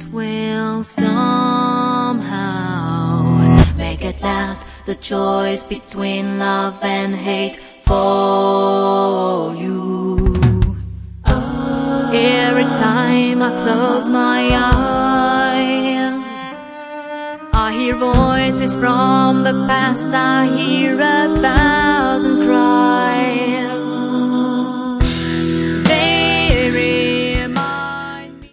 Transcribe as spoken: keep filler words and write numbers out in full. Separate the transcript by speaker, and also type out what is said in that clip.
Speaker 1: will somehow make at last the choice between love and hate for you. Every time I close my eyes, I hear voices from the past. I hear